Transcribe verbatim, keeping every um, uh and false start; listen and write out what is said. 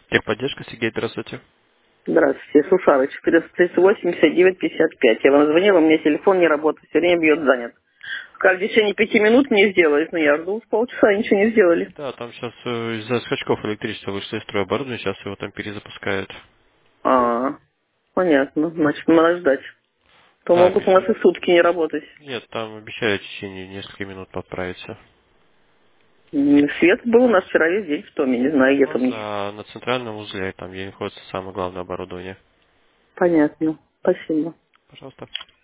Техподдержка, Сергей, здравствуйте. Здравствуйте, Сушарыч, четыреста тридцать восемь, пятьдесят девять, пятьдесят пять. Я вам звонила, у меня телефон не работает, все время бьет занят. Сказали, в течение пяти минут не сделали, но я жду с полчаса, ничего не сделали. Да, там сейчас из-за скачков электричества вышло из строя оборудование, сейчас его там перезапускают. А, понятно, значит, надо ждать. То Да, могут у нас обещаю. и сутки не работать. Нет, там обещают в течение нескольких минут подправиться. М, Свет был у нас вчера весь день в Томе, не знаю, У где нас там не. а, на центральном узле, там где находится самое главное оборудование. Понятно, спасибо. Пожалуйста.